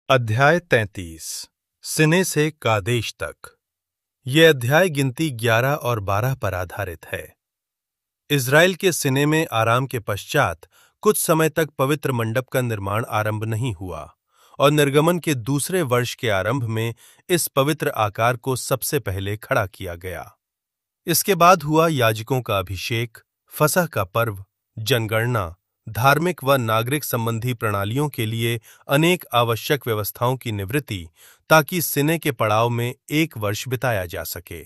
अध्याय 33 सिने से कादेश तक। ये अध्याय गिनती 11 और 12 पर आधारित है। इज़राइल के सिने में आराम के पश्चात कुछ समय तक पवित्र मंडप का निर्माण आरंभ नहीं हुआ और निर्गमन के दूसरे वर्ष के आरंभ में इस पवित्र आकार को सबसे पहले खड़ा किया गया। इसके बाद हुआ याजकों का अभिषेक, फसह का पर्व, जनगणना, धार्मिक व नागरिक संबंधी प्रणालियों के लिए अनेक आवश्यक व्यवस्थाओं की निवृत्ति, ताकि सिने के पड़ाव में 1 वर्ष बिताया जा सके।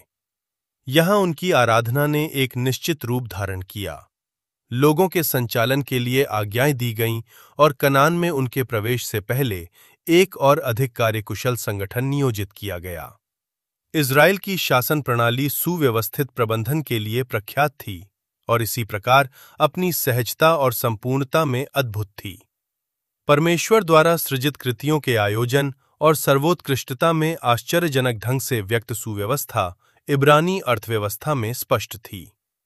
यहाँ उनकी आराधना ने एक निश्चित रूप धारण किया। लोगों के संचालन के लिए आज्ञाएं दी गईं और कनान में उनके प्रवेश से पहले एक और अधिक कार्यकुशल संगठन नियोजित किया गया। इज़राइल की शासन प्रणाली सुव्यवस्थित प्रबंधन के लिए प्रख्यात थी और इसी प्रकार अपनी सहजता और संपूर्णता में अद्भुत थी। परमेश्वर द्वारा सृजित कृतियों के आयोजन और सर्वोत्कृष्टता में आश्चर्यजनक ढंग से व्यक्त सुव्यवस्था इब्रानी अर्थव्यवस्था में स्पष्ट थी।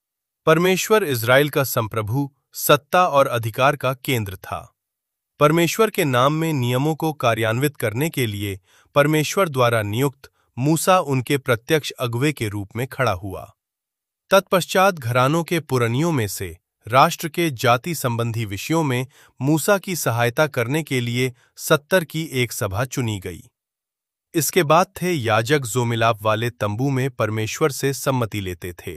परमेश्वर इज़राइल का संप्रभु, सत्ता और अधिकार का केंद्र था। परमेश्वर के नाम में नियमों को कार्यान्वित करने के लिए परमेश्वर द्वारा नियुक्त मूसा उनके प्रत्यक्ष अगुवे के रूप में खड़ा हुआ। तत्पश्चात घरानों के पुरनियों में से राष्ट्र के जाति संबंधी विषयों में मूसा की सहायता करने के लिए 70 की एक सभा चुनी गई। इसके बाद थे याजक जो मिलाप वाले तंबू में परमेश्वर से सम्मति लेते थे।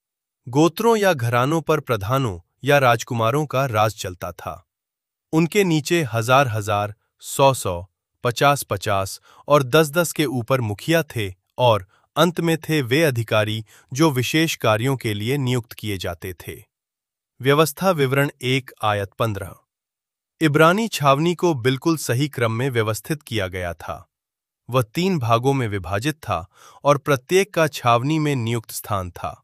गोत्रों या घरानों पर प्रधानों या राजकुमारों का राज चलता था। उनके नीचे 1000-1000, 100-100, 50-50 और 10-10 के ऊपर मुखिया थे और अंत में थे वे अधिकारी जो विशेष कार्यों के लिए नियुक्त किए जाते थे। व्यवस्था विवरण 1 आयत 15। इब्रानी छावनी को बिल्कुल सही क्रम में व्यवस्थित किया गया था। वह 3 भागों में विभाजित था और प्रत्येक का छावनी में नियुक्त स्थान था।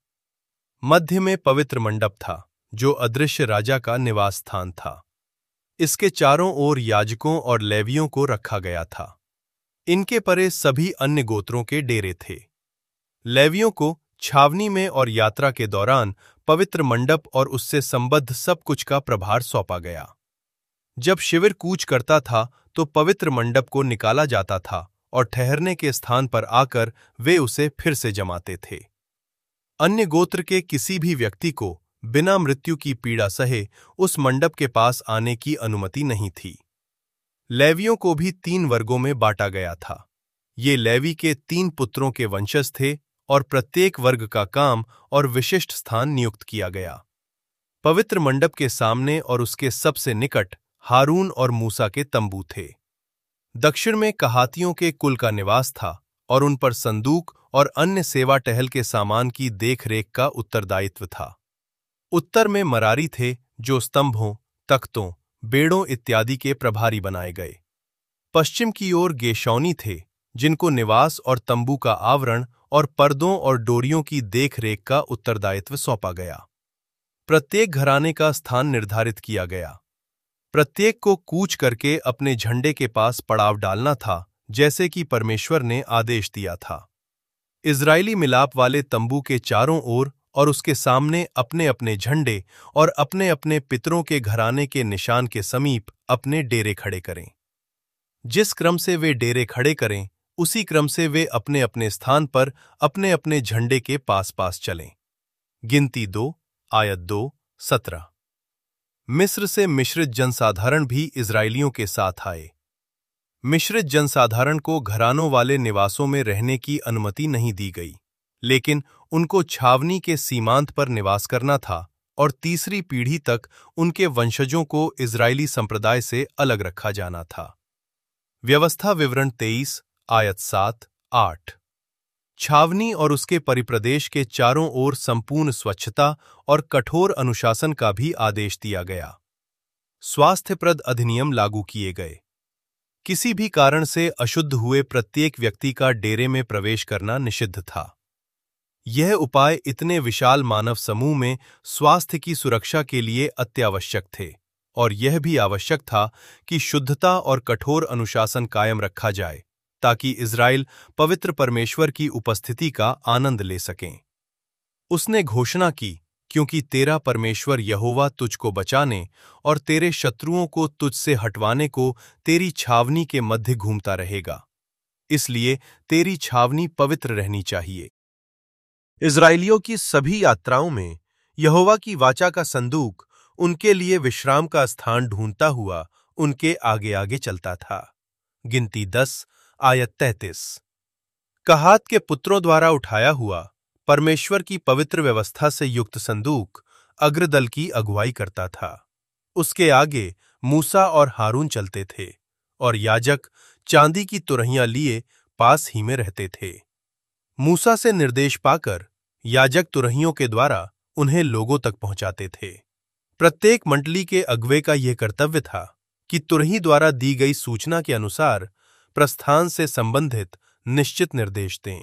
मध्य में पवित्र मंडप था, जो अदृश्य राजा का निवास स्थान था। इसके चारों ओर याजकों और लेवियों को रखा गया था। इनके परे सभी अन्य गोत्रों के डेरे थे। लेवियों को छावनी में और यात्रा के दौरान पवित्र मंडप और उससे संबद्ध सब कुछ का प्रभार सौंपा गया। जब शिविर कूच करता था तो पवित्र मंडप को निकाला जाता था और ठहरने के स्थान पर आकर वे उसे फिर से जमाते थे। अन्य गोत्र के किसी भी व्यक्ति को बिना मृत्यु की पीड़ा सहे उस मंडप के पास आने की अनुमति नहीं थी। लेवियों को भी 3 वर्गों में बांटा गया था। ये लेवी के 3 पुत्रों के वंशज थे और प्रत्येक वर्ग का काम और विशिष्ट स्थान नियुक्त किया गया। पवित्र मंडप के सामने और उसके सबसे निकट हारून और मूसा के तंबू थे। दक्षिण में कहातियों के कुल का निवास था और उन पर संदूक और अन्य सेवा टहल के सामान की देखरेख का उत्तरदायित्व था। उत्तर में मरारी थे, जो स्तंभों, तख्तों, बेड़ों इत्यादि के प्रभारी बनाए गए। पश्चिम की ओर गेशौनी थे, जिनको निवास और तंबू का आवरण और पर्दों और डोरियों की देखरेख का उत्तरदायित्व सौंपा गया। प्रत्येक घराने का स्थान निर्धारित किया गया। प्रत्येक को कूच करके अपने झंडे के पास पड़ाव डालना था, जैसे कि परमेश्वर ने आदेश दिया था। इज़राइली मिलाप वाले तंबू के चारों ओर और उसके सामने अपने अपने झंडे और अपने अपने पितरों के घराने के निशान के समीप अपने डेरे खड़े करें। जिस क्रम से वे डेरे खड़े करें, उसी क्रम से वे अपने अपने स्थान पर अपने अपने झंडे के पास पास चलें। गिनती 2 आयत 2, 17। मिस्र से मिश्रित जनसाधारण भी इज़राइलियों के साथ आए। मिश्रित जनसाधारण को घरानों वाले निवासों में रहने की अनुमति नहीं दी गई, लेकिन उनको छावनी के सीमांत पर निवास करना था और तीसरी पीढ़ी तक उनके वंशजों को इज़राइली संप्रदाय से अलग रखा जाना था। व्यवस्था विवरण 23 आयत 7, 8। छावनी और उसके परिप्रदेश के चारों ओर संपूर्ण स्वच्छता और कठोर अनुशासन का भी आदेश दिया गया। स्वास्थ्यप्रद अधिनियम लागू किए गए। किसी भी कारण से अशुद्ध हुए प्रत्येक व्यक्ति का डेरे में प्रवेश करना निषिद्ध था। यह उपाय इतने विशाल मानव समूह में स्वास्थ्य की सुरक्षा के लिए अत्यावश्यक थे और यह भी आवश्यक था कि शुद्धता और कठोर अनुशासन कायम रखा जाए, ताकि इज़राइल पवित्र परमेश्वर की उपस्थिति का आनंद ले सकें। उसने घोषणा की क्योंकि तेरा परमेश्वर यहोवा तुझको बचाने और तेरे शत्रुओं को तुझसे हटवाने को तेरी छावनी के मध्य घूमता रहेगा। इसलिए तेरी छावनी पवित्र रहनी चाहिए। इस्राएलियों की सभी यात्राओं में यहोवा की वाचा का संदूक उनके लिए विश्राम का स्थान ढूंढता हुआ उनके आगे आगे चलता था। गिनती 10 आयत 33। कहात के पुत्रों द्वारा उठाया हुआ परमेश्वर की पवित्र व्यवस्था से युक्त संदूक अग्रदल की अगुवाई करता था। उसके आगे मूसा और हारून चलते थे और याजक चांदी की तुरहियां लिए पास ही में रहते थे। मूसा से निर्देश पाकर याजक तुरहियों के द्वारा उन्हें लोगों तक पहुंचाते थे। प्रत्येक मंडली के अगुवे का यह कर्तव्य था कि तुरही द्वारा दी गई सूचना के अनुसार प्रस्थान से संबंधित निश्चित निर्देश दें।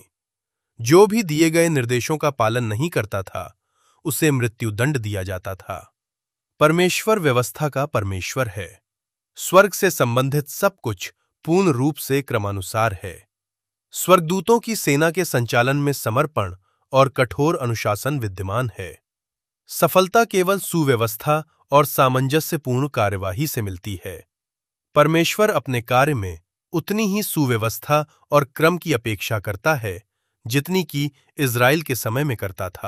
जो भी दिए गए निर्देशों का पालन नहीं करता था, उसे मृत्युदंड दिया जाता था। परमेश्वर व्यवस्था का परमेश्वर है। स्वर्ग से संबंधित सब कुछ पूर्ण रूप से क्रमानुसार है। स्वर्गदूतों की सेना के संचालन में समर्पण और कठोर अनुशासन विद्यमान है। सफलता केवल सुव्यवस्था और सामंजस्यपूर्ण कार्यवाही से मिलती है। परमेश्वर अपने कार्य में उतनी ही सुव्यवस्था और क्रम की अपेक्षा करता है जितनी कि इज़राइल के समय में करता था।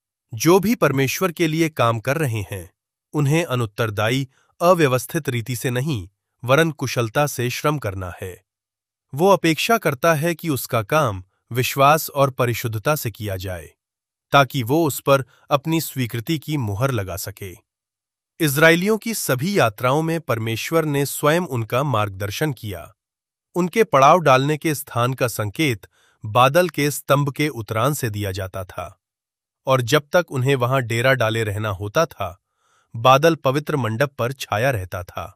जो भी परमेश्वर के लिए काम कर रहे हैं, उन्हें अनुत्तरदायी अव्यवस्थित रीति से नहीं वरन कुशलता से श्रम करना है। वो अपेक्षा करता है कि उसका काम विश्वास और परिशुद्धता से किया जाए ताकि वो उस पर अपनी स्वीकृति की मुहर लगा सके। इज़राइलियों की सभी यात्राओं में परमेश्वर ने स्वयं उनका मार्गदर्शन किया। उनके पड़ाव डालने के स्थान का संकेत बादल के स्तंभ के उतरान से दिया जाता था और जब तक उन्हें वहां डेरा डाले रहना होता था, बादल पवित्र मंडप पर छाया रहता था।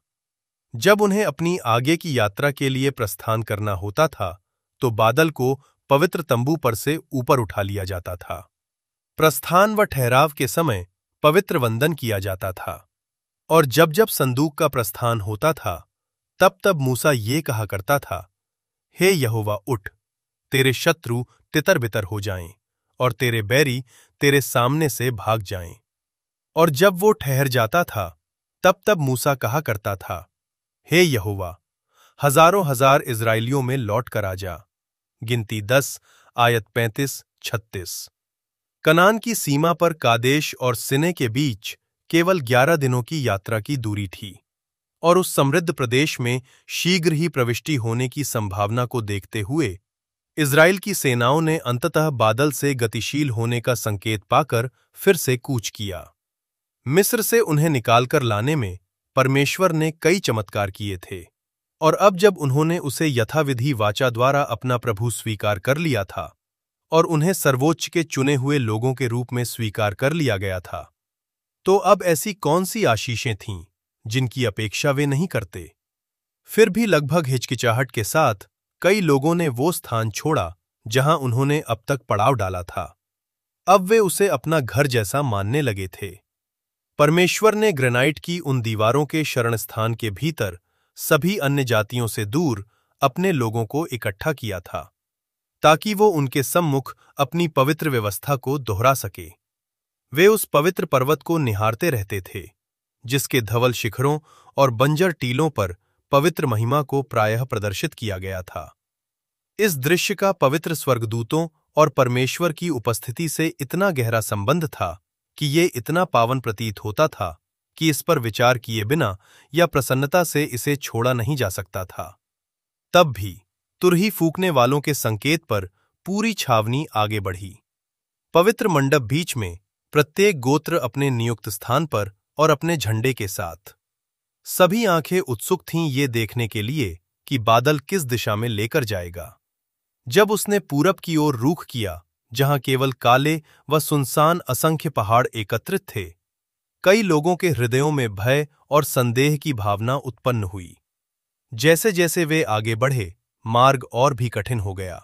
जब उन्हें अपनी आगे की यात्रा के लिए प्रस्थान करना होता था, तो बादल को पवित्र तंबू पर से ऊपर उठा लिया जाता था। प्रस्थान व ठहराव के समय पवित्र वंदन किया जाता था और जब जब संदूक का प्रस्थान होता था, तब तब मूसा ये कहा करता था, हे यहोवा उठ, तेरे शत्रु तितर-बितर हो जाएं और तेरे बैरी तेरे सामने से भाग जाएं। और जब वो ठहर जाता था, तब तब मूसा कहा करता था, हे यहोवा, हजारों हजार इज़राइलियों में लौट कर आ जा। गिनती 10 आयत 35-36। कनान की सीमा पर कादेश और सिने के बीच केवल 11 दिनों की यात्रा की दूरी थी और उस समृद्ध प्रदेश में शीघ्र ही प्रविष्टि होने की संभावना को देखते हुए इज़राइल की सेनाओं ने अंततः बादल से गतिशील होने का संकेत पाकर फिर से कूच किया। मिस्र से उन्हें निकालकर लाने में परमेश्वर ने कई चमत्कार किए थे और अब जब उन्होंने उसे यथाविधि वाचा द्वारा अपना प्रभु स्वीकार कर लिया था और उन्हें सर्वोच्च के चुने हुए लोगों के रूप में स्वीकार कर लिया गया था, तो अब ऐसी कौन सी आशीषें थीं जिनकी अपेक्षा वे नहीं करते। फिर भी लगभग हिचकिचाहट के साथ कई लोगों ने वो स्थान छोड़ा जहां उन्होंने अब तक पड़ाव डाला था। अब वे उसे अपना घर जैसा मानने लगे थे। परमेश्वर ने ग्रेनाइट की उन दीवारों के शरणस्थान के भीतर सभी अन्य जातियों से दूर अपने लोगों को इकट्ठा किया था ताकि वो उनके सम्मुख अपनी पवित्र व्यवस्था को दोहरा सके। वे उस पवित्र पर्वत को निहारते रहते थे जिसके धवल शिखरों और बंजर टीलों पर पवित्र महिमा को प्रायः प्रदर्शित किया गया था। इस दृश्य का पवित्र स्वर्गदूतों और परमेश्वर की उपस्थिति से इतना गहरा संबंध था कि ये इतना पावन प्रतीत होता था कि इस पर विचार किए बिना या प्रसन्नता से इसे छोड़ा नहीं जा सकता था। तब भी तुरही फूंकने वालों के संकेत पर पूरी छावनी आगे बढ़ी। पवित्र मंडप बीच में, प्रत्येक गोत्र अपने नियुक्त स्थान पर और अपने झंडे के साथ। सभी आंखें उत्सुक थीं ये देखने के लिए कि बादल किस दिशा में लेकर जाएगा। जब उसने पूरब की ओर रुख किया, जहां केवल काले व सुनसान असंख्य पहाड़ एकत्रित थे, कई लोगों के हृदयों में भय और संदेह की भावना उत्पन्न हुई। जैसे जैसे वे आगे बढ़े, मार्ग और भी कठिन हो गया।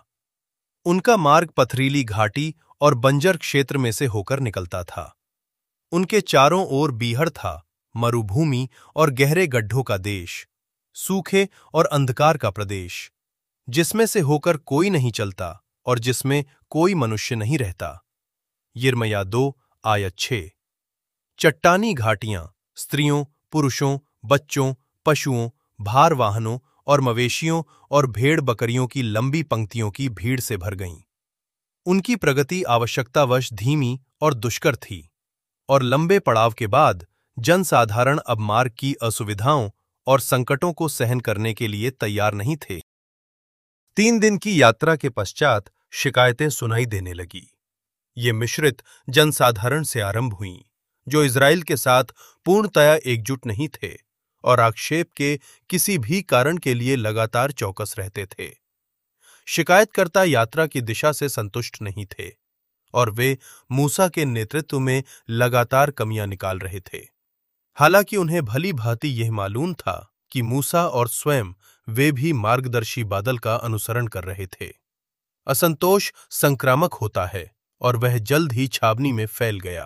उनका मार्ग पथरीली घाटी और बंजर क्षेत्र में से होकर निकलता था। उनके चारों ओर बीहड़ था, मरुभूमि और गहरे गड्ढों का देश, सूखे और अंधकार का प्रदेश, जिसमें से होकर कोई नहीं चलता और जिसमें कोई मनुष्य नहीं रहता। यिर्मयाह 2 आयत 6। चट्टानी घाटियां स्त्रियों, पुरुषों, बच्चों, पशुओं, भार वाहनों और मवेशियों और भेड़ बकरियों की लंबी पंक्तियों की भीड़ से भर गईं। उनकी प्रगति आवश्यकतावश धीमी और दुष्कर थी, और लंबे पड़ाव के बाद जनसाधारण अब मार्ग की असुविधाओं और संकटों को सहन करने के लिए तैयार नहीं थे। 3 दिन की यात्रा के पश्चात शिकायतें सुनाई देने लगी। ये मिश्रित जनसाधारण से आरंभ हुईं, जो इज़राइल के साथ पूर्णतया एकजुट नहीं थे और आक्षेप के किसी भी कारण के लिए लगातार चौकस रहते थे। शिकायतकर्ता यात्रा की दिशा से संतुष्ट नहीं थे और वे मूसा के नेतृत्व में लगातार कमियां निकाल रहे थे। हालांकि उन्हें भली भांति यह मालूम था कि मूसा और स्वयं वे भी मार्गदर्शी बादल का अनुसरण कर रहे थे। असंतोष संक्रामक होता है और वह जल्द ही छावनी में फैल गया।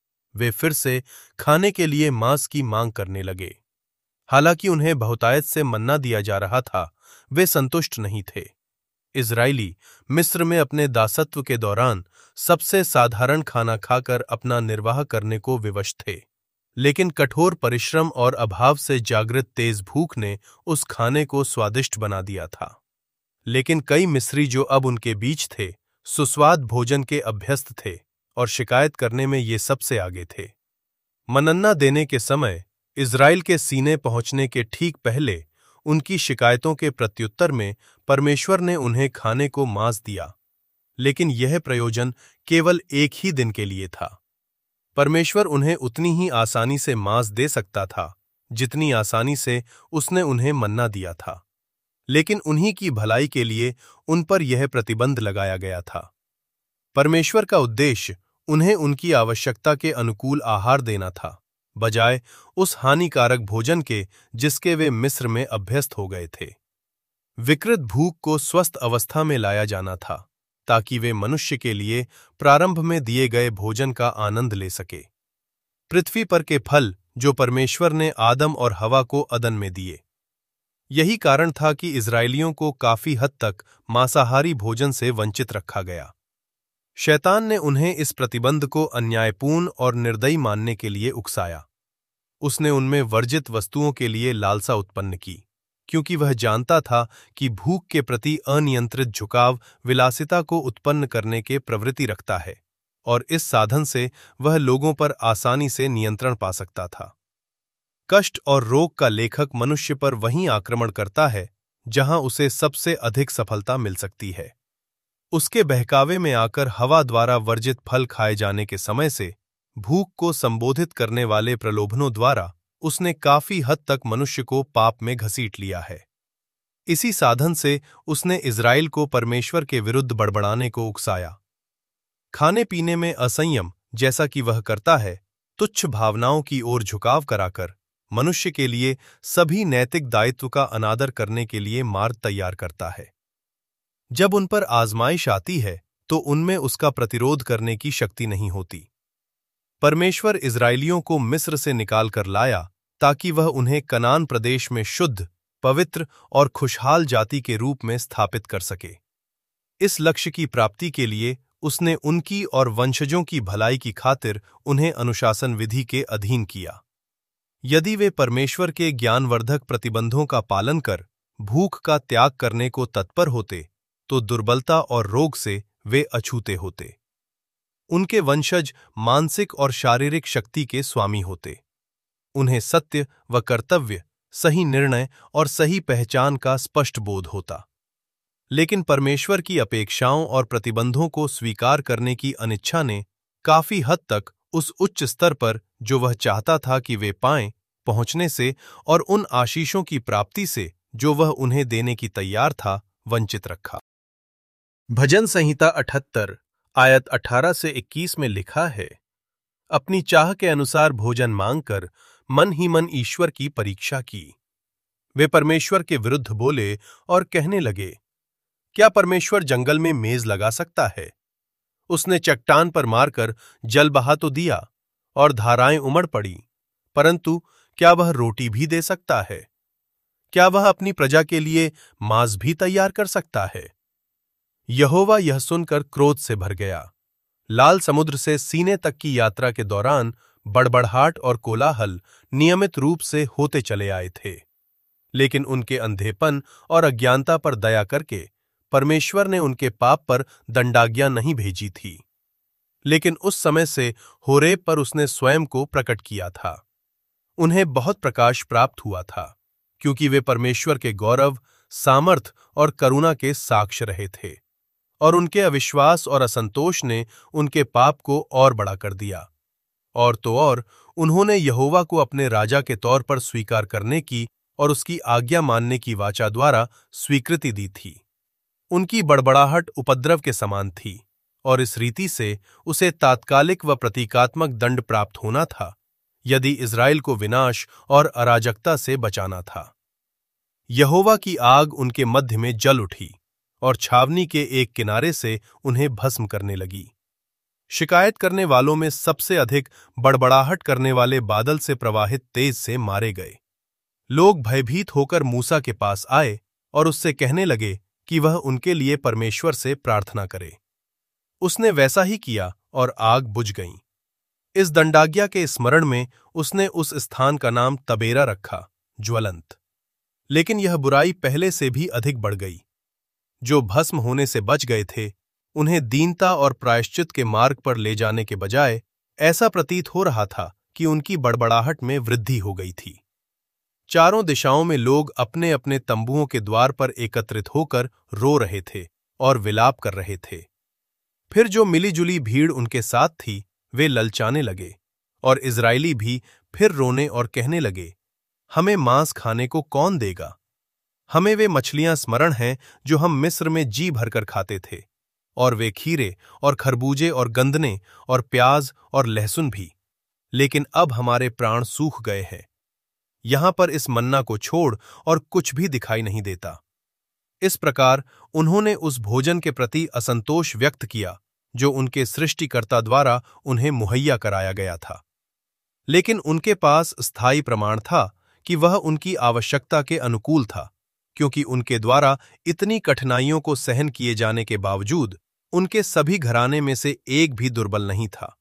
वे फिर से खाने के लिए मांस की मांग करने लगे। हालांकि उन्हें बहुतायत से मन्ना दिया जा रहा था, वे संतुष्ट नहीं थे। इज़राइली मिस्र में अपने दासत्व के दौरान सबसे साधारण खाना खाकर अपना निर्वाह करने को विवश थे, लेकिन कठोर परिश्रम और अभाव से जागृत तेज भूख ने उस खाने को स्वादिष्ट बना दिया था। लेकिन कई मिस्री जो अब उनके बीच थे, सुस्वाद भोजन के अभ्यस्त थे और शिकायत करने में ये सबसे आगे थे। मनन्ना देने के समय इज़राइल के सीने पहुंचने के ठीक पहले उनकी शिकायतों के प्रत्युत्तर में परमेश्वर ने उन्हें खाने को मांस दिया, लेकिन यह प्रयोजन केवल एक ही दिन के लिए था। परमेश्वर उन्हें उतनी ही आसानी से मांस दे सकता था जितनी आसानी से उसने उन्हें मन्ना दिया था, लेकिन उन्हीं की भलाई के लिए उन पर यह प्रतिबंध लगाया गया था। परमेश्वर का उद्देश्य उन्हें उनकी आवश्यकता के अनुकूल आहार देना था, बजाय उस हानिकारक भोजन के जिसके वे मिस्र में अभ्यस्त हो गए थे। विकृत भूख को स्वस्थ अवस्था में लाया जाना था, ताकि वे मनुष्य के लिए प्रारंभ में दिए गए भोजन का आनंद ले सके। पृथ्वी पर के फल जो परमेश्वर ने आदम और हवा को अदन में दिए। यही कारण था कि इज़राइलियों को काफी हद तक मांसाहारी भोजन से वंचित रखा गया। शैतान ने उन्हें इस प्रतिबंध को अन्यायपूर्ण और निर्दयी मानने के लिए उकसाया। उसने उनमें वर्जित वस्तुओं के लिए लालसा उत्पन्न की, क्योंकि वह जानता था कि भूख के प्रति अनियंत्रित झुकाव विलासिता को उत्पन्न करने के प्रवृत्ति रखता है, और इस साधन से वह लोगों पर आसानी से नियंत्रण पा सकता था। कष्ट और रोग का लेखक मनुष्य पर वहीं आक्रमण करता है जहां उसे सबसे अधिक सफलता मिल सकती है। उसके बहकावे में आकर हवा द्वारा वर्जित फल खाए जाने के समय से भूख को संबोधित करने वाले प्रलोभनों द्वारा उसने काफी हद तक मनुष्य को पाप में घसीट लिया है। इसी साधन से उसने इज़राइल को परमेश्वर के विरुद्ध बड़बड़ाने को उकसाया। खाने पीने में असंयम जैसा कि वह करता है, तुच्छ भावनाओं की ओर झुकाव कराकर मनुष्य के लिए सभी नैतिक दायित्व का अनादर करने के लिए मार्ग तैयार करता है। जब उन पर आजमाइश आती है तो उनमें उसका प्रतिरोध करने की शक्ति नहीं होती। परमेश्वर इज़राइलियों को मिस्र से निकालकर लाया ताकि वह उन्हें कनान प्रदेश में शुद्ध, पवित्र और खुशहाल जाति के रूप में स्थापित कर सके। इस लक्ष्य की प्राप्ति के लिए उसने उनकी और वंशजों की भलाई की खातिर उन्हें अनुशासन विधि के अधीन किया। यदि वे परमेश्वर के ज्ञानवर्धक प्रतिबंधों का पालन कर भूख का त्याग करने को तत्पर होते तो दुर्बलता और रोग से वे अछूते होते। उनके वंशज मानसिक और शारीरिक शक्ति के स्वामी होते। उन्हें सत्य व कर्तव्य, सही निर्णय और सही पहचान का स्पष्ट बोध होता। लेकिन परमेश्वर की अपेक्षाओं और प्रतिबंधों को स्वीकार करने की अनिच्छा ने काफी हद तक उस उच्च स्तर पर जो वह चाहता था कि वे पाएं, पहुंचने से और उन आशीषों की प्राप्ति से जो वह उन्हें देने की तैयार था, वंचित रखा। भजन संहिता 78 आयत 18 से 21 में लिखा है, अपनी चाह के अनुसार भोजन मांगकर मन ही मन ईश्वर की परीक्षा की। वे परमेश्वर के विरुद्ध बोले और कहने लगे, क्या परमेश्वर जंगल में मेज लगा सकता है? उसने चट्टान पर मारकर जल बहा तो दिया और धाराएं उमड़ पड़ी, परंतु क्या वह रोटी भी दे सकता है? क्या वह अपनी प्रजा के लिए मांस भी तैयार कर सकता है? यहोवा यह सुनकर क्रोध से भर गया। लाल समुद्र से सीने तक की यात्रा के दौरान बड़बड़ाहट और कोलाहल नियमित रूप से होते चले आए थे। लेकिन उनके अंधेपन और अज्ञानता पर दया करके परमेश्वर ने उनके पाप पर दंडाज्ञा नहीं भेजी थी। लेकिन उस समय से होरेब पर उसने स्वयं को प्रकट किया था। उन्हें बहुत प्रकाश प्राप्त हुआ था, क्योंकि वे परमेश्वर के गौरव, सामर्थ और करुणा के साक्ष्य रहे थे, और उनके अविश्वास और असंतोष ने उनके पाप को और बड़ा कर दिया। और तो और उन्होंने यहोवा को अपने राजा के तौर पर स्वीकार करने की और उसकी आज्ञा मानने की वाचा द्वारा स्वीकृति दी थी। उनकी बड़बड़ाहट उपद्रव के समान थी, और इस रीति से उसे तात्कालिक व प्रतीकात्मक दंड प्राप्त होना था, यदि इज़राइल को विनाश और अराजकता से बचाना था। यहोवा की आग उनके मध्य में जल उठी और छावनी के एक किनारे से उन्हें भस्म करने लगी। शिकायत करने वालों में सबसे अधिक बड़बड़ाहट करने वाले बादल से प्रवाहित तेज से मारे गए। लोग भयभीत होकर मूसा के पास आए और उससे कहने लगे कि वह उनके लिए परमेश्वर से प्रार्थना करे। उसने वैसा ही किया और आग बुझ गई। इस दंडाज्ञा के स्मरण में उसने उस स्थान का नाम तबेरा रखा, ज्वलंत। लेकिन यह बुराई पहले से भी अधिक बढ़ गई। जो भस्म होने से बच गए थे, उन्हें दीनता और प्रायश्चित के मार्ग पर ले जाने के बजाय ऐसा प्रतीत हो रहा था कि उनकी बड़बड़ाहट में वृद्धि हो गई थी। चारों दिशाओं में लोग अपने अपने तंबुओं के द्वार पर एकत्रित होकर रो रहे थे और विलाप कर रहे थे। फिर जो मिलीजुली भीड़ उनके साथ थी, वे ललचाने लगे, और इज़राइली भी फिर रोने और कहने लगे, हमें मांस खाने को कौन देगा? हमें वे मछलियां स्मरण हैं जो हम मिस्र में जी भरकर खाते थे, और वे खीरे और खरबूजे और गंदने और प्याज और लहसुन भी। लेकिन अब हमारे प्राण सूख गए हैं। यहां पर इस मन्ना को छोड़ और कुछ भी दिखाई नहीं देता। इस प्रकार उन्होंने उस भोजन के प्रति असंतोष व्यक्त किया जो उनके सृष्टिकर्ता द्वारा उन्हें मुहैया कराया गया था। लेकिन उनके पास स्थायी प्रमाण था कि वह उनकी आवश्यकता के अनुकूल था, क्योंकि उनके द्वारा इतनी कठिनाइयों को सहन किए जाने के बावजूद उनके सभी घराने में से एक भी दुर्बल नहीं था।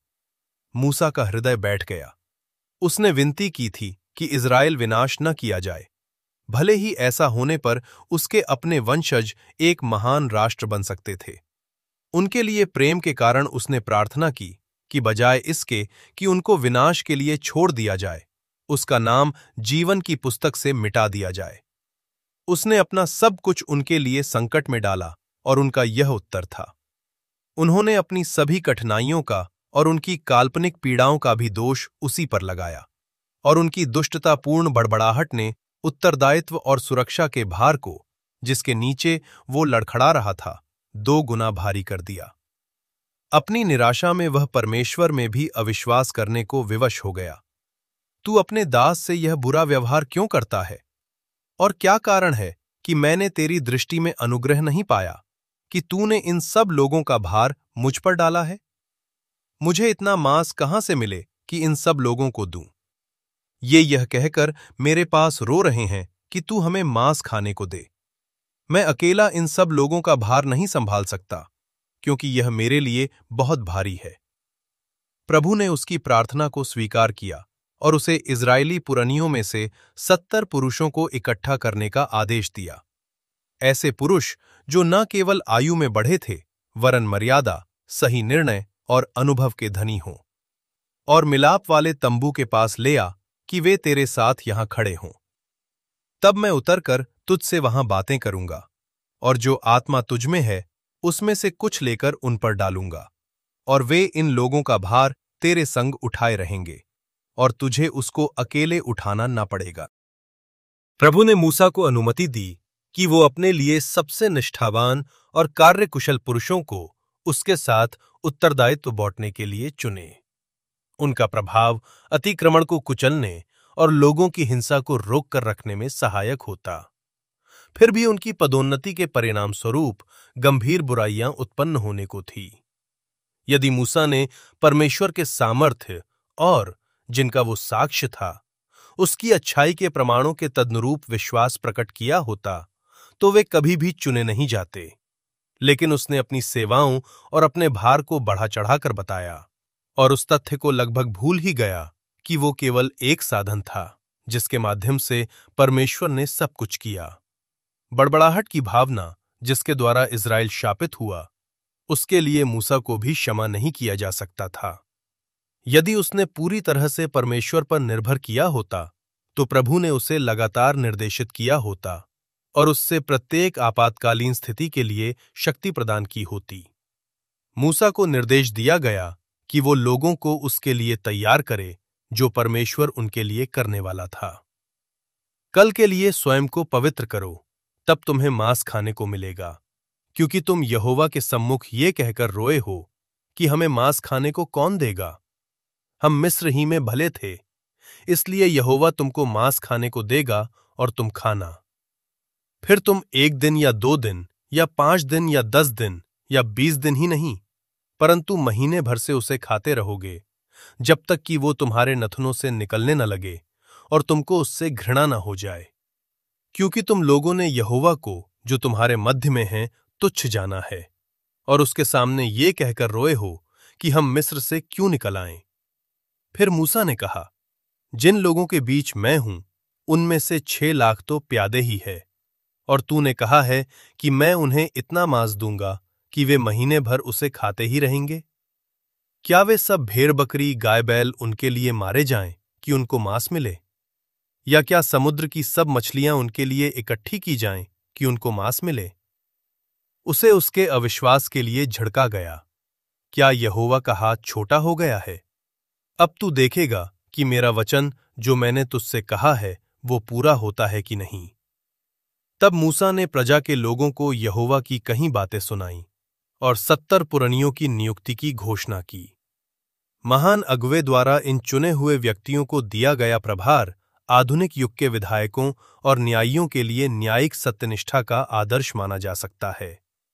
मूसा का हृदय बैठ गया। उसने विनती की थी कि इज़राइल विनाश न किया जाए, भले ही ऐसा होने पर उसके अपने वंशज एक महान राष्ट्र बन सकते थे। उनके लिए प्रेम के कारण उसने प्रार्थना की कि बजाय इसके कि उनको विनाश के लिए छोड़ दिया जाए, उसका नाम जीवन की पुस्तक से मिटा दिया जाए। उसने अपना सब कुछ उनके लिए संकट में डाला, और उनका यह उत्तर था। उन्होंने अपनी सभी कठिनाइयों का और उनकी काल्पनिक पीड़ाओं का भी दोष उसी पर लगाया, और उनकी दुष्टतापूर्ण बड़बड़ाहट ने उत्तरदायित्व और सुरक्षा के भार को, जिसके नीचे वो लड़खड़ा रहा था, 2 गुना भारी कर दिया। अपनी निराशा में वह परमेश्वर में भी अविश्वास करने को विवश हो गया। तू अपने दास से यह बुरा व्यवहार क्यों करता है? और क्या कारण है कि मैंने तेरी दृष्टि में अनुग्रह नहीं पाया कि तूने इन सब लोगों का भार मुझ पर डाला है? मुझे इतना मांस कहां से मिले कि इन सब लोगों को दूं? ये यह कहकर मेरे पास रो रहे हैं कि तू हमें मांस खाने को दे। मैं अकेला इन सब लोगों का भार नहीं संभाल सकता, क्योंकि यह मेरे लिए बहुत भारी है। प्रभु ने उसकी प्रार्थना को स्वीकार किया और उसे इज़राइली पुरनियों में से 70 पुरुषों को इकट्ठा करने का आदेश दिया। ऐसे पुरुष जो न केवल आयु में बढ़े थे, वरन मर्यादा, सही निर्णय और अनुभव के धनी हों। और मिलाप वाले तंबू के पास ले आ कि वे तेरे साथ यहां खड़े हों। तब मैं उतरकर तुझसे वहां बातें करूंगा, और जो आत्मा तुझ में है उसमें से कुछ लेकर उन पर डालूंगा, और वे इन लोगों का भार तेरे संग उठाए रहेंगे, और तुझे उसको अकेले उठाना न पड़ेगा। प्रभु ने मूसा को अनुमति दी कि वो अपने लिए सबसे निष्ठावान और कार्यकुशल पुरुषों को उसके साथ उत्तरदायित्व बांटने के लिए चुने। उनका प्रभाव अतिक्रमण को कुचलने और लोगों की हिंसा को रोक कर रखने में सहायक होता। फिर भी उनकी पदोन्नति के परिणाम स्वरूप गंभीर बुराइयां उत्पन्न होने को थी। यदि मूसा ने परमेश्वर के सामर्थ्य और जिनका वो साक्ष्य था, उसकी अच्छाई के प्रमाणों के तदनुरूप विश्वास प्रकट किया होता, तो वे कभी भी चुने नहीं जाते। लेकिन उसने अपनी सेवाओं और अपने भार को बढ़ा चढ़ाकर बताया, और उस तथ्य को लगभग भूल ही गया कि वो केवल एक साधन था जिसके माध्यम से परमेश्वर ने सब कुछ किया। बड़बड़ाहट की भावना जिसके द्वारा इज़राइल शापित हुआ, उसके लिए मूसा को भी क्षमा नहीं किया जा सकता था। यदि उसने पूरी तरह से परमेश्वर पर निर्भर किया होता तो प्रभु ने उसे लगातार निर्देशित किया होता और उससे प्रत्येक आपातकालीन स्थिति के लिए शक्ति प्रदान की होती। मूसा को निर्देश दिया गया कि वो लोगों को उसके लिए तैयार करे जो परमेश्वर उनके लिए करने वाला था। कल के लिए स्वयं को पवित्र करो, तब तुम्हें मांस खाने को मिलेगा, क्योंकि तुम यहोवा के सम्मुख ये कहकर रोए हो कि हमें मांस खाने को कौन देगा। हम मिस्र ही में भले थे, इसलिए यहोवा तुमको मांस खाने को देगा और तुम खाना। फिर तुम 1 दिन या 2 दिन या 5 दिन या 10 दिन या 20 दिन ही नहीं, परंतु महीने भर से उसे खाते रहोगे, जब तक कि वो तुम्हारे नथनों से निकलने न लगे और तुमको उससे घृणा न हो जाए। क्योंकि तुम लोगों ने यहोवा को, जो तुम्हारे मध्य में है, तुच्छ जाना है और उसके सामने ये कहकर रोए हो कि हम मिस्र से क्यों निकल आए। फिर मूसा ने कहा, जिन लोगों के बीच मैं हूं उनमें से 6 लाख तो प्यादे ही है, और तूने कहा है कि मैं उन्हें इतना मांस दूंगा कि वे महीने भर उसे खाते ही रहेंगे। क्या वे सब भेड़ बकरी गाय बैल उनके लिए मारे जाएं कि उनको मांस मिले? या क्या समुद्र की सब मछलियां उनके लिए इकट्ठी की जाएं कि उनको मांस मिले? उसे उसके अविश्वास के लिए झिड़का गया। क्या यहोवा का हाथ छोटा हो गया है? अब तू देखेगा कि मेरा वचन जो मैंने तुझसे कहा है वो पूरा होता है कि नहीं। तब मूसा ने प्रजा के लोगों को यहोवा की कई बातें सुनाईं और 70 पुरनियों की नियुक्ति की घोषणा की। महान अगुवे द्वारा इन चुने हुए व्यक्तियों को दिया गया प्रभार आधुनिक युग के विधायकों और न्यायियों के लिए न्यायिक सत्यनिष्ठा का आदर्श माना जा सकता है।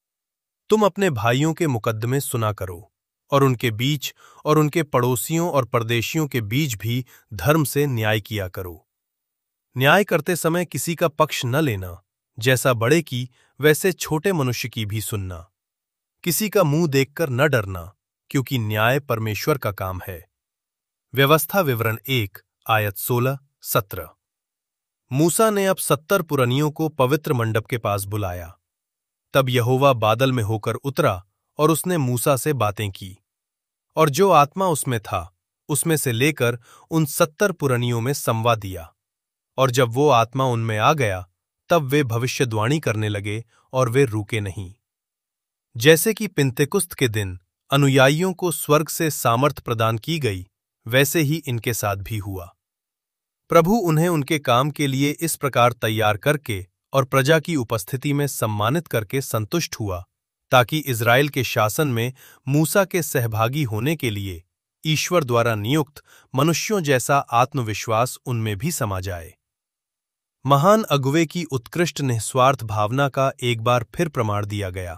तुम अपने भाइयों के मुकद्दमे सुना करो और उनके बीच और उनके पड़ोसियों और परदेशियों के बीच भी धर्म से न्याय किया करो। न्याय करते समय किसी का पक्ष न लेना, जैसा बड़े की वैसे छोटे मनुष्य की भी सुनना। किसी का मुंह देखकर न डरना, क्योंकि न्याय परमेश्वर का काम है। व्यवस्था विवरण 1 आयत 16-17। मूसा ने अब 70 पुरनियों को पवित्र मंडप के पास बुलाया। तब यहोवा बादल में होकर उतरा और उसने मूसा से बातें की, और जो आत्मा उसमें था उसमें से लेकर उन 70 पुरनियों में समवा दिया। और जब वो आत्मा उनमें आ गया तब वे भविष्यद्वाणी करने लगे और वे रुके नहीं। जैसे कि पिन्तेकुस्त के दिन अनुयायियों को स्वर्ग से सामर्थ प्रदान की गई, वैसे ही इनके साथ भी हुआ। प्रभु उन्हें उनके काम के लिए इस प्रकार तैयार करके और प्रजा की उपस्थिति में सम्मानित करके संतुष्ट हुआ, ताकि इज़राइल के शासन में मूसा के सहभागी होने के लिए ईश्वर द्वारा नियुक्त मनुष्यों जैसा आत्मविश्वास उनमें भी समा जाए। महान अगुवे की उत्कृष्ट निस्वार्थ भावना का एक बार फिर प्रमाण दिया गया।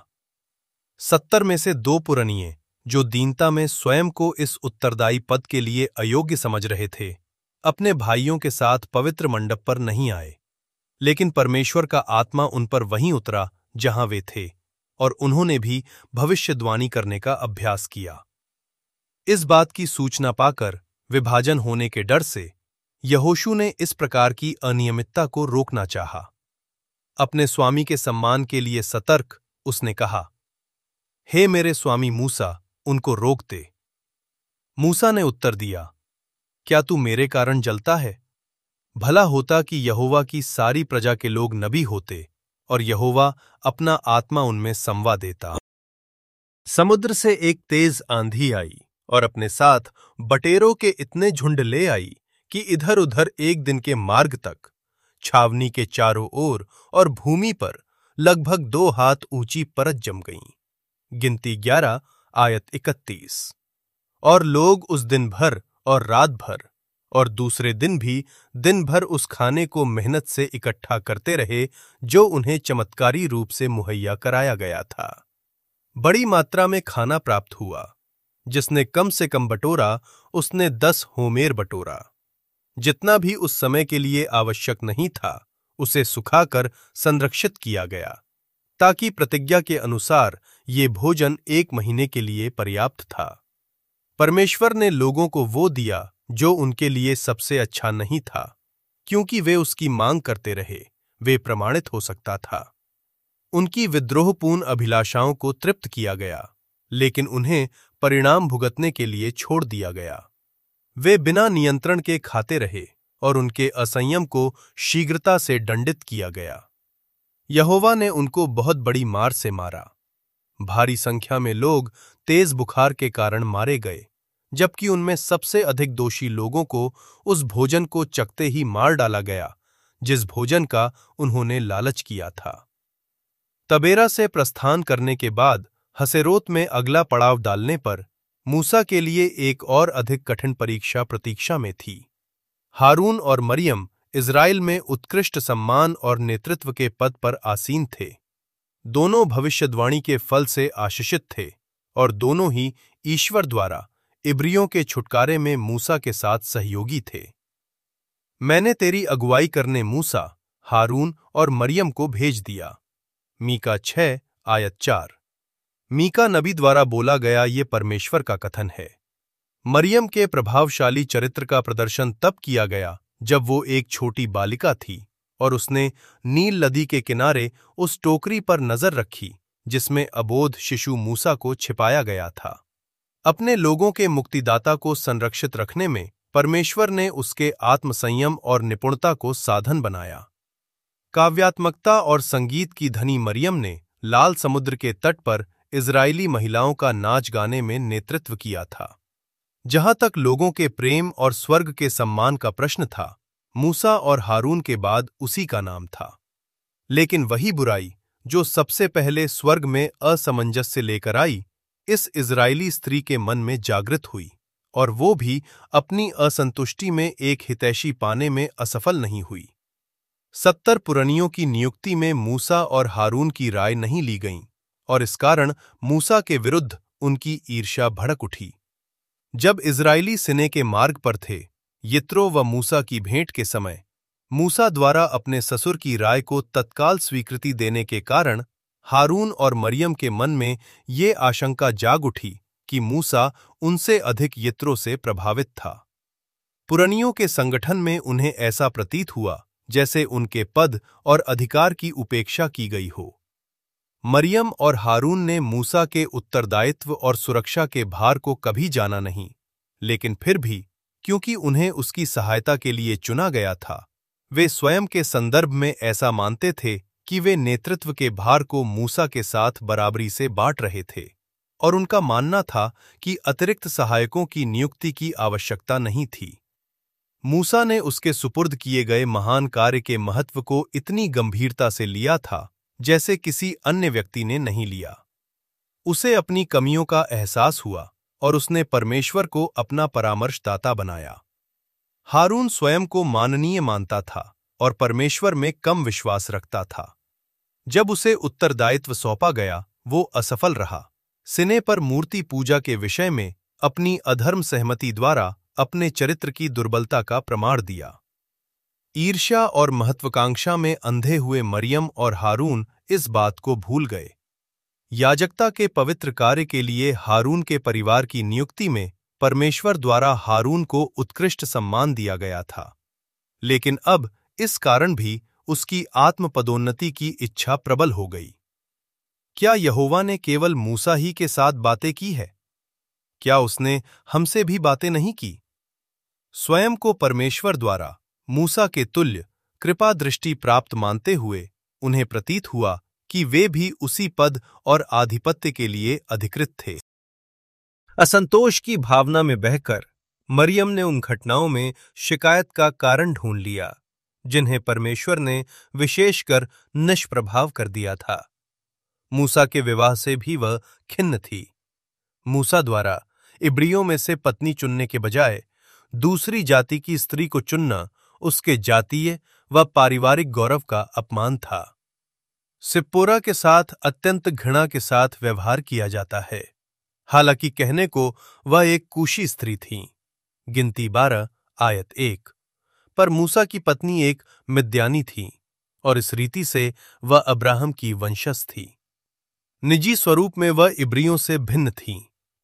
70 में से 2 पुरनिये, जो दीनता में स्वयं को इस उत्तरदायी पद के लिए अयोग्य समझ रहे थे, अपने भाइयों के साथ पवित्र मंडप पर नहीं आए, लेकिन परमेश्वर का आत्मा उन पर वहीं उतरा जहां वे थे, और उन्होंने भी भविष्यद्वाणी करने का अभ्यास किया। इस बात की सूचना पाकर विभाजन होने के डर से यहोशू ने इस प्रकार की अनियमितता को रोकना चाहा। अपने स्वामी के सम्मान के लिए सतर्क उसने कहा, हे मेरे स्वामी मूसा, उनको रोक दे। मूसा ने उत्तर दिया, क्या तू मेरे कारण जलता है? भला होता कि यहोवा की सारी प्रजा के लोग नबी होते और यहोवा अपना आत्मा उनमें समवा देता। समुद्र से एक तेज आंधी आई और अपने साथ बटेरों के इतने झुंड ले आई कि इधर उधर एक दिन के मार्ग तक छावनी के चारों ओर और भूमि पर लगभग 2 हाथ ऊंची परत जम गईं। गिनती 11 आयत 31। और लोग उस दिन भर और रात भर और दूसरे दिन भी दिन भर उस खाने को मेहनत से इकट्ठा करते रहे जो उन्हें चमत्कारी रूप से मुहैया कराया गया था। बड़ी मात्रा में खाना प्राप्त हुआ। जिसने कम से कम बटोरा उसने 10 होमेर बटोरा। जितना भी उस समय के लिए आवश्यक नहीं था उसे सुखाकर संरक्षित किया गया, ताकि प्रतिज्ञा के अनुसार ये भोजन 1 महीने के लिए पर्याप्त था। परमेश्वर ने लोगों को वो दिया जो उनके लिए सबसे अच्छा नहीं था, क्योंकि वे उसकी मांग करते रहे, वे प्रमाणित हो सकता था। उनकी विद्रोहपूर्ण अभिलाषाओं को तृप्त किया गया, लेकिन उन्हें परिणाम भुगतने के लिए छोड़ दिया गया। वे बिना नियंत्रण के खाते रहे और उनके असंयम को शीघ्रता से दंडित किया गया। यहोवा ने उनको बहुत बड़ी मार से मारा। भारी संख्या में लोग तेज बुखार के कारण मारे गए, जबकि उनमें सबसे अधिक दोषी लोगों को उस भोजन को चखते ही मार डाला गया जिस भोजन का उन्होंने लालच किया था। तबेरा से प्रस्थान करने के बाद हसेरोत में अगला पड़ाव डालने पर मूसा के लिए एक और अधिक कठिन परीक्षा प्रतीक्षा में थी। हारून और मरियम इज़राइल में उत्कृष्ट सम्मान और नेतृत्व के पद पर आसीन थे। दोनों भविष्यद्वाणी के फल से आशीषित थे और दोनों ही ईश्वर द्वारा इब्रियों के छुटकारे में मूसा के साथ सहयोगी थे। मैंने तेरी अगुवाई करने मूसा, हारून और मरियम को भेज दिया। मीका 6 आयत 4। मीका नबी द्वारा बोला गया ये परमेश्वर का कथन है। मरियम के प्रभावशाली चरित्र का प्रदर्शन तब किया गया जब वो एक छोटी बालिका थी और उसने नील नदी के किनारे उस टोकरी पर नजर रखी जिसमें अबोध शिशु मूसा को छिपाया गया था। अपने लोगों के मुक्तिदाता को संरक्षित रखने में परमेश्वर ने उसके आत्मसंयम और निपुणता को साधन बनाया। काव्यात्मकता और संगीत की धनी मरियम ने लाल समुद्र के तट पर इजरायली महिलाओं का नाच गाने में नेतृत्व किया था। जहां तक लोगों के प्रेम और स्वर्ग के सम्मान का प्रश्न था, मूसा और हारून के बाद उसी का नाम था। लेकिन वही बुराई जो सबसे पहले स्वर्ग में असमंजस्य लेकर आई, इस इजरायली स्त्री के मन में जागृत हुई, और वो भी अपनी असंतुष्टि में एक हितैषी पाने में असफल नहीं हुई। 70 पुरनियों की नियुक्ति में मूसा और हारून की राय नहीं ली गई और इस कारण मूसा के विरुद्ध उनकी ईर्ष्या भड़क उठी। जब इजरायली सिने के मार्ग पर थे, यित्रो व मूसा की भेंट के समय मूसा द्वारा अपने ससुर की राय को तत्काल स्वीकृति देने के कारण हारून और मरियम के मन में ये आशंका जाग उठी कि मूसा उनसे अधिक यित्रो से प्रभावित था। पुरनियों के संगठन में उन्हें ऐसा प्रतीत हुआ जैसे उनके पद और अधिकार की उपेक्षा की गई हो। मरियम और हारून ने मूसा के उत्तरदायित्व और सुरक्षा के भार को कभी जाना नहीं, लेकिन फिर भी क्योंकि उन्हें उसकी सहायता के लिए चुना गया था, वे स्वयं के संदर्भ में ऐसा मानते थे कि वे नेतृत्व के भार को मूसा के साथ बराबरी से बांट रहे थे, और उनका मानना था कि अतिरिक्त सहायकों की नियुक्ति की आवश्यकता नहीं थी। मूसा ने उसके सुपुर्द किए गए महान कार्य के महत्व को इतनी गंभीरता से लिया था जैसे किसी अन्य व्यक्ति ने नहीं लिया। उसे अपनी कमियों का एहसास हुआ और उसने परमेश्वर को अपना परामर्शदाता बनाया। हारून स्वयं को माननीय मानता था और परमेश्वर में कम विश्वास रखता था। जब उसे उत्तरदायित्व सौंपा गया, वो असफल रहा। सिने पर मूर्ति पूजा के विषय में अपनी अधर्म सहमति द्वारा अपने चरित्र की दुर्बलता का प्रमाण दिया। ईर्ष्या और महत्वाकांक्षा में अंधे हुए मरियम और हारून इस बात को भूल गए। याजकता के पवित्र कार्य के लिए हारून के परिवार की नियुक्ति में परमेश्वर द्वारा हारून को उत्कृष्ट सम्मान दिया गया था, लेकिन अब इस कारण भी उसकी आत्मपदोन्नति की इच्छा प्रबल हो गई। क्या यहोवा ने केवल मूसा ही के साथ बातें की है? क्या उसने हमसे भी बातें नहीं की? स्वयं को परमेश्वर द्वारा मूसा के तुल्य कृपा दृष्टि प्राप्त मानते हुए उन्हें प्रतीत हुआ कि वे भी उसी पद और आधिपत्य के लिए अधिकृत थे। असंतोष की भावना में बहकर मरियम ने उन घटनाओं में शिकायत का कारण ढूंढ लिया जिन्हें परमेश्वर ने विशेषकर निष्प्रभाव कर दिया था। मूसा के विवाह से भी वह खिन्न थी। मूसा द्वारा इब्रियों में से पत्नी चुनने के बजाय दूसरी जाति की स्त्री को चुनना उसके जातीय व पारिवारिक गौरव का अपमान था। सिप्पोरा के साथ अत्यंत घृणा के साथ व्यवहार किया जाता है, हालांकि कहने को वह एक कूशी स्त्री थी। गिनती 12 आयत 1। पर मूसा की पत्नी एक मिद्यानी थी और इस रीति से वह अब्राहम की वंशज थी। निजी स्वरूप में वह इब्रियों से भिन्न थी,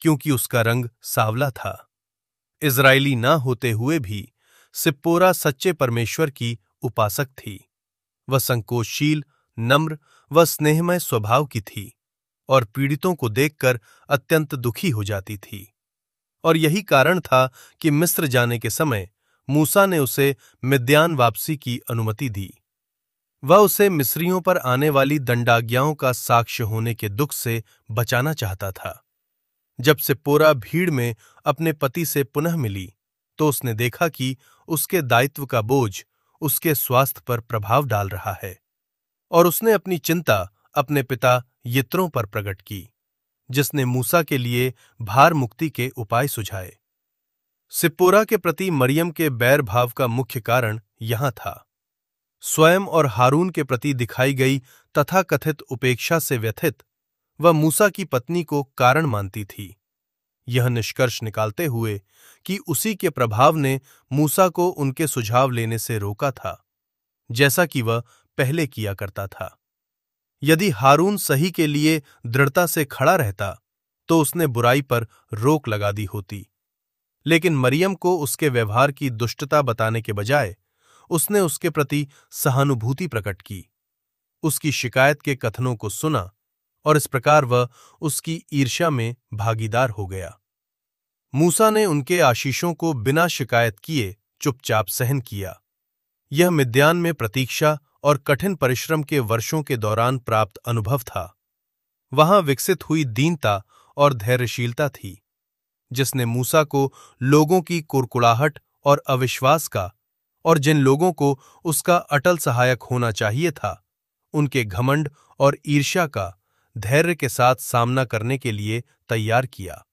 क्योंकि उसका रंग सांवला था। इजरायली ना होते हुए भी सिप्पोरा सच्चे परमेश्वर की उपासक थी। वह संकोचशील, नम्र व स्नेहमय स्वभाव की थी और पीड़ितों को देखकर अत्यंत दुखी हो जाती थी। और यही कारण था कि मिस्र जाने के समय मूसा ने उसे मिद्यान वापसी की अनुमति दी। वह उसे मिस्रियों पर आने वाली दंडाज्ञाओं का साक्ष्य होने के दुख से बचाना चाहता था। जब सिप्पोरा भीड़ में अपने पति से पुनः मिली तो उसने देखा कि उसके दायित्व का बोझ उसके स्वास्थ्य पर प्रभाव डाल रहा है, और उसने अपनी चिंता अपने पिता यित्रो पर प्रकट की, जिसने मूसा के लिए भार मुक्ति के उपाय सुझाए। सिप्पोरा के प्रति मरियम के बैर भाव का मुख्य कारण यहां था। स्वयं और हारून के प्रति दिखाई गई तथाकथित उपेक्षा से व्यथित वह मूसा की पत्नी को कारण मानती थी, यह निष्कर्ष निकालते हुए कि उसी के प्रभाव ने मूसा को उनके सुझाव लेने से रोका था, जैसा कि वह पहले किया करता था। यदि हारून सही के लिए दृढ़ता से खड़ा रहता तो उसने बुराई पर रोक लगा दी होती, लेकिन मरियम को उसके व्यवहार की दुष्टता बताने के बजाय उसने उसके प्रति सहानुभूति प्रकट की, उसकी शिकायत के कथनों को सुना और इस प्रकार वह उसकी ईर्ष्या में भागीदार हो गया। मूसा ने उनके आशीषों को बिना शिकायत किए चुपचाप सहन किया। यह मिद्यान में प्रतीक्षा और कठिन परिश्रम के वर्षों के दौरान प्राप्त अनुभव था। वहां विकसित हुई दीनता और धैर्यशीलता थी, जिसने मूसा को लोगों की कुड़कुड़ाहट और अविश्वास का, और जिन लोगों को उसका अटल सहायक होना चाहिए था, उनके घमंड और ईर्ष्या का धैर्य के साथ सामना करने के लिए तैयार किया।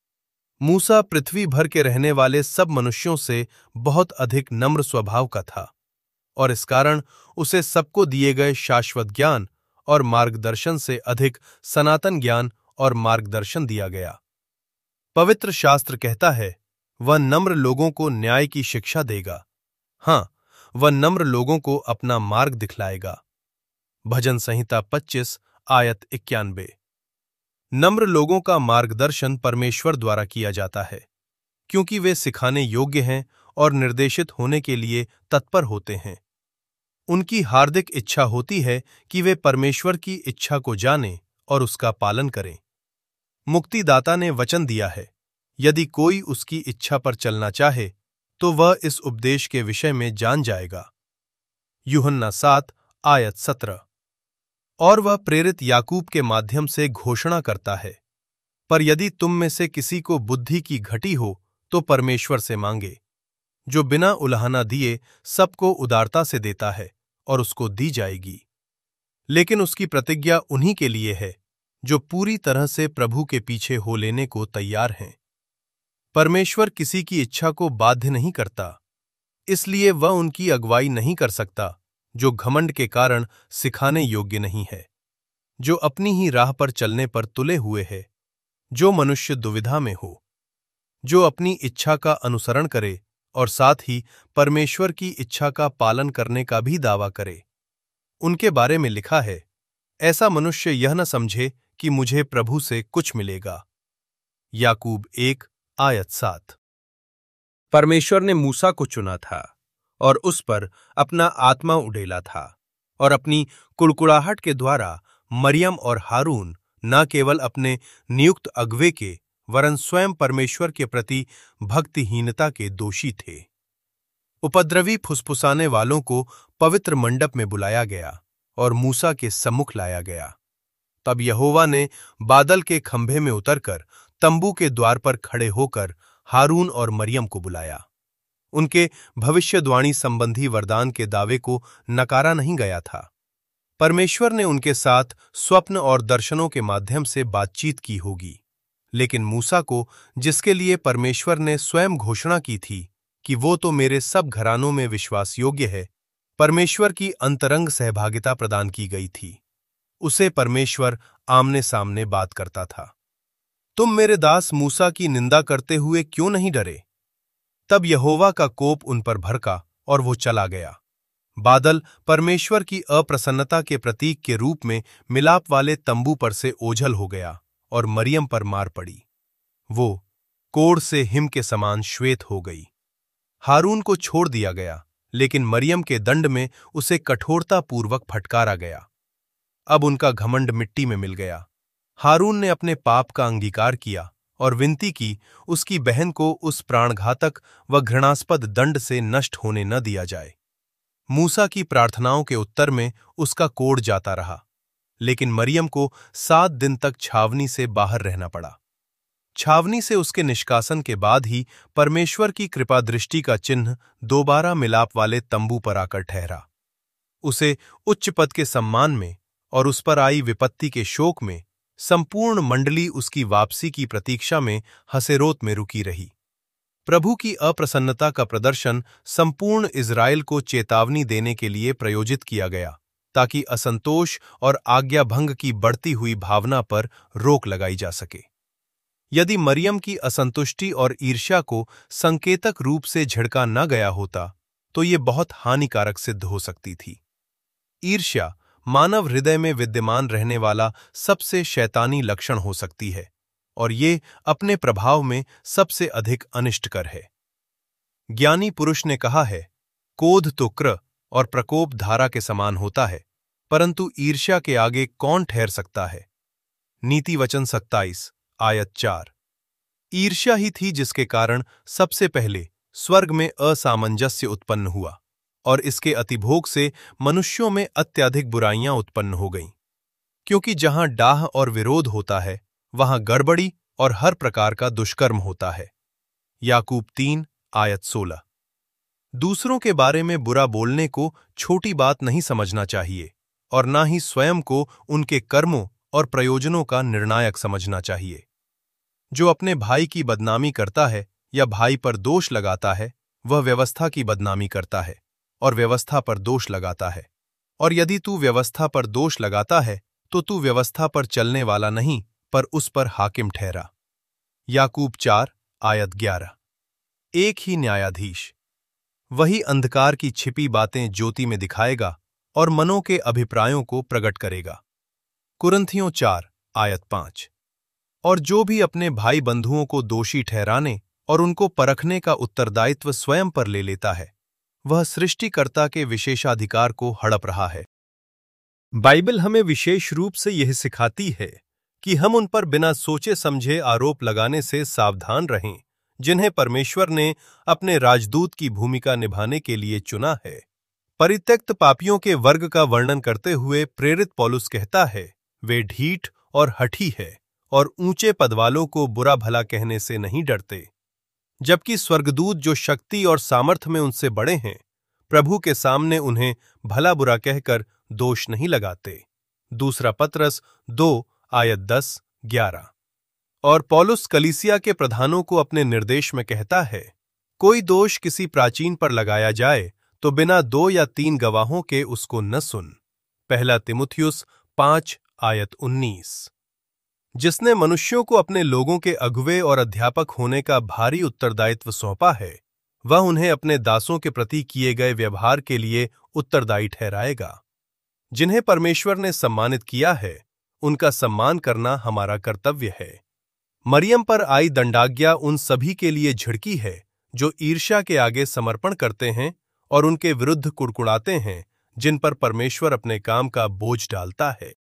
मूसा पृथ्वी भर के रहने वाले सब मनुष्यों से बहुत अधिक नम्र स्वभाव का था, और इस कारण उसे सबको दिए गए शाश्वत ज्ञान और मार्गदर्शन से अधिक सनातन ज्ञान और मार्गदर्शन दिया गया। पवित्र शास्त्र कहता है, वह नम्र लोगों को न्याय की शिक्षा देगा। हाँ, वह नम्र लोगों को अपना मार्ग दिखलाएगा। भजन संहिता 25 आयत 91। नम्र लोगों का मार्गदर्शन परमेश्वर द्वारा किया जाता है, क्योंकि वे सिखाने योग्य हैं और निर्देशित होने के लिए तत्पर होते हैं। उनकी हार्दिक इच्छा होती है कि वे परमेश्वर की इच्छा को जानें और उसका पालन करें। मुक्तिदाता ने वचन दिया है, यदि कोई उसकी इच्छा पर चलना चाहे तो वह इस उपदेश के विषय में जान जाएगा। यूहन्ना 7 आयत 17। और वह प्रेरित याकूब के माध्यम से घोषणा करता है, पर यदि तुम में से किसी को बुद्धि की घटी हो तो परमेश्वर से मांगे, जो बिना उलाहना दिए सबको उदारता से देता है, और उसको दी जाएगी। लेकिन उसकी प्रतिज्ञा उन्हीं के लिए है जो पूरी तरह से प्रभु के पीछे हो लेने को तैयार हैं। परमेश्वर किसी की इच्छा को बाध्य नहीं करता, इसलिए वह उनकी अगुवाई नहीं कर सकता जो घमंड के कारण सिखाने योग्य नहीं है, जो अपनी ही राह पर चलने पर तुले हुए है, जो मनुष्य दुविधा में हो, जो अपनी इच्छा का अनुसरण करे और साथ ही परमेश्वर की इच्छा का पालन करने का भी दावा करे। उनके बारे में लिखा है, ऐसा मनुष्य यह न समझे कि मुझे प्रभु से कुछ मिलेगा। याकूब 1 आयत 7। परमेश्वर ने मूसा को चुना था और उस पर अपना आत्मा उड़ेला था, और अपनी कुड़कुड़ाहट के द्वारा मरियम और हारून न केवल अपने नियुक्त अगुवे के वरन स्वयं परमेश्वर के प्रति भक्तिहीनता के दोषी थे। उपद्रवी फुसफुसाने वालों को पवित्र मंडप में बुलाया गया और मूसा के सम्मुख लाया गया। तब यहोवा ने बादल के खंभे में उतरकर तंबू के द्वार पर खड़े होकर हारून और मरियम को बुलाया। उनके भविष्यवाणी संबंधी वरदान के दावे को नकारा नहीं गया था। परमेश्वर ने उनके साथ स्वप्न और दर्शनों के माध्यम से बातचीत की होगी, लेकिन मूसा को, जिसके लिए परमेश्वर ने स्वयं घोषणा की थी कि वो तो मेरे सब घरानों में विश्वास योग्य है, परमेश्वर की अंतरंग सहभागिता प्रदान की गई थी। उसे परमेश्वर आमने सामने बात करता था। तुम मेरे दास मूसा की निंदा करते हुए क्यों नहीं डरे? तब यहोवा का कोप उन पर भड़का और वो चला गया। बादल परमेश्वर की अप्रसन्नता के प्रतीक के रूप में मिलाप वाले तंबू पर से ओझल हो गया और मरियम पर मार पड़ी। वो कोढ़ से हिम के समान श्वेत हो गई। हारून को छोड़ दिया गया, लेकिन मरियम के दंड में उसे कठोरतापूर्वक फटकारा गया। अब उनका घमंड मिट्टी में मिल गया। हारून ने अपने पाप का अंगीकार किया और विनती की उसकी बहन को उस प्राणघातक व घृणास्पद दंड से नष्ट होने न दिया जाए। मूसा की प्रार्थनाओं के उत्तर में उसका कोढ़ जाता रहा, लेकिन मरियम को 7 दिन तक छावनी से बाहर रहना पड़ा। छावनी से उसके निष्कासन के बाद ही परमेश्वर की कृपा दृष्टि का चिन्ह दोबारा मिलाप वाले तंबू पर आकर ठहरा। उसे उच्च पद के सम्मान में और उस पर आई विपत्ति के शोक में संपूर्ण मंडली उसकी वापसी की प्रतीक्षा में हसेरोत में रुकी रही। प्रभु की अप्रसन्नता का प्रदर्शन संपूर्ण इज़राइल को चेतावनी देने के लिए प्रयोजित किया गया, ताकि असंतोष और आज्ञाभंग की बढ़ती हुई भावना पर रोक लगाई जा सके। यदि मरियम की असंतुष्टि और ईर्ष्या को संकेतक रूप से झिड़का न गया होता, तो ये बहुत हानिकारक सिद्ध हो सकती थी। ईर्ष्या मानव हृदय में विद्यमान रहने वाला सबसे शैतानी लक्षण हो सकती है, और ये अपने प्रभाव में सबसे अधिक अनिष्टकर है। ज्ञानी पुरुष ने कहा है, क्रोध तो क्र और प्रकोप धारा के समान होता है, परंतु ईर्ष्या के आगे कौन ठहर सकता है। नीति वचन 27 आयत 4। ईर्ष्या ही थी जिसके कारण सबसे पहले स्वर्ग में असामंजस्य उत्पन्न हुआ, और इसके अतिभोग से मनुष्यों में अत्यधिक बुराइयां उत्पन्न हो गईं। क्योंकि जहां डाह और विरोध होता है, वहां गड़बड़ी और हर प्रकार का दुष्कर्म होता है। याकूब 3 आयत 16। दूसरों के बारे में बुरा बोलने को छोटी बात नहीं समझना चाहिए, और ना ही स्वयं को उनके कर्मों और प्रयोजनों का निर्णायक समझना चाहिए। जो अपने भाई की बदनामी करता है या भाई पर दोष लगाता है, वह व्यवस्था की बदनामी करता है और व्यवस्था पर दोष लगाता है। और यदि तू व्यवस्था पर दोष लगाता है, तो तू व्यवस्था पर चलने वाला नहीं, पर उस पर हाकिम ठहरा। याकूब 4 आयत 11। एक ही न्यायाधीश वही अंधकार की छिपी बातें ज्योति में दिखाएगा और मनों के अभिप्रायों को प्रकट करेगा। कुरिन्थियों 4 आयत 5। और जो भी अपने भाई बंधुओं को दोषी ठहराने और उनको परखने का उत्तरदायित्व स्वयं पर ले लेता है, वह सृष्टिकर्ता के विशेषाधिकार को हड़प रहा है। बाइबल हमें विशेष रूप से यह सिखाती है कि हम उन पर बिना सोचे समझे आरोप लगाने से सावधान रहें, जिन्हें परमेश्वर ने अपने राजदूत की भूमिका निभाने के लिए चुना है। परित्यक्त पापियों के वर्ग का वर्णन करते हुए प्रेरित पौलुस कहता है, वे ढीठ और हठी है और ऊंचे पद वालों को बुरा भला कहने से नहीं डरते, जबकि स्वर्गदूत जो शक्ति और सामर्थ्य में उनसे बड़े हैं, प्रभु के सामने उन्हें भला बुरा कहकर दोष नहीं लगाते। दूसरा पतरस 2 आयत 10-11। और पौलुस कलीसिया के प्रधानों को अपने निर्देश में कहता है, कोई दोष किसी प्राचीन पर लगाया जाए तो बिना 2 या 3 गवाहों के उसको न सुन। पहला तिमुथियुस 5 आयत 19। जिसने मनुष्यों को अपने लोगों के अगुवे और अध्यापक होने का भारी उत्तरदायित्व सौंपा है, वह उन्हें अपने दासों के प्रति किए गए व्यवहार के लिए उत्तरदायी ठहराएगा। जिन्हें परमेश्वर ने सम्मानित किया है, उनका सम्मान करना हमारा कर्तव्य है। मरियम पर आई दंडाज्ञा उन सभी के लिए झिड़की है जो ईर्ष्या के आगे समर्पण करते हैं और उनके विरुद्ध कुड़कुड़ाते हैं, जिन पर परमेश्वर अपने काम का बोझ डालता है।